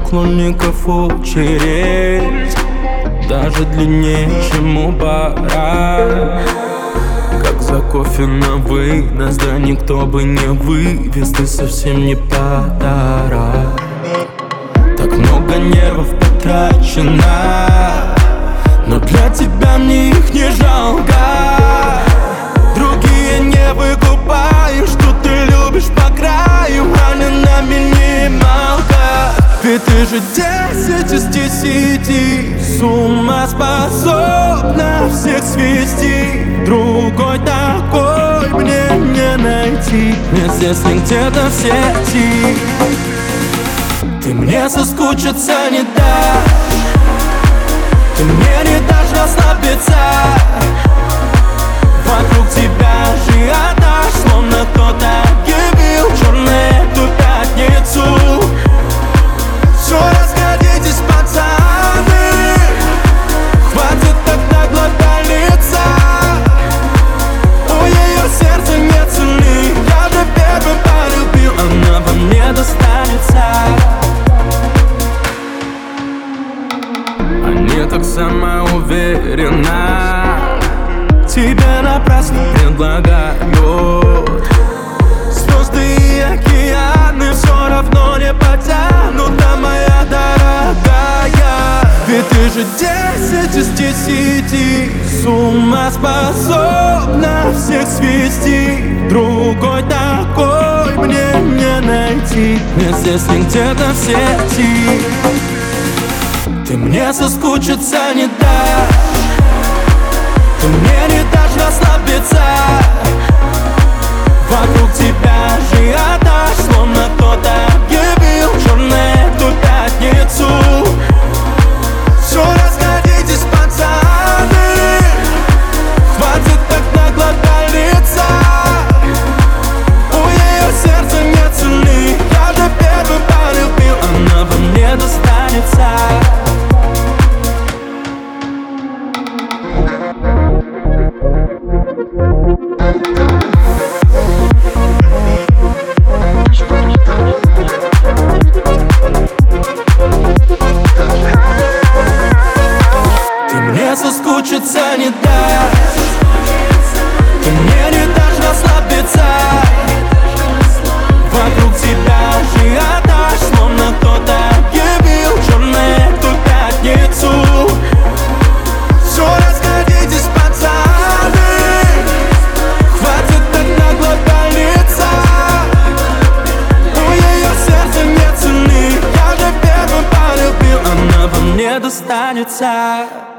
поклонников очередь, даже длиннее, чем у бара. Как за кофе на вынос, да никто бы не вывез, ты совсем не подарок. Так много нервов потрачено, но для тебя мне их не жалко. Другие не выкупают, что ты любишь по краю, а не на минималках. Ведь ты же 10 из 10, с ума способна всех свести. Другой такой мне не найти, не здесь, не где-то в сети. Ты мне соскучиться не дашь, ты мне не дашь расслабиться. Вокруг тебя ажиотаж, словно кто-то объявил черную эту пятницу. Все, расходитесь, пацаны, хватит тогда глобалиться. У ее сердца нет цены, я же первый полюбил, она во мне достанется. Они так самоуверенно тебе напрасно предлагают. Звезды и океаны все равно не потянут, да, моя дорогая. Ведь ты же 10 из 10, с ума способна всех свести. Другой такой мне не найти, не здесь, не где-то в сети. Ты мне соскучиться не дашь, ты мне не дашь расслабиться. Вокруг тебя ажиотаж, словно кто-то объявил черную эту пятницу. Все, расходитесь, пацаны, хватит тогда глобалиться. У ее сердца нет цены, я же первый полюбил, она во мне достанется. Соскучиться не дашь, ты мне не дашь расслабиться. Вокруг тебя ажиотаж, словно кто-то объявил черную эту пятницу. Все, расходитесь, пацаны, хватит тогда глобалиться. У ее сердца нет цены, я же первый полюбил, она во мне достанется.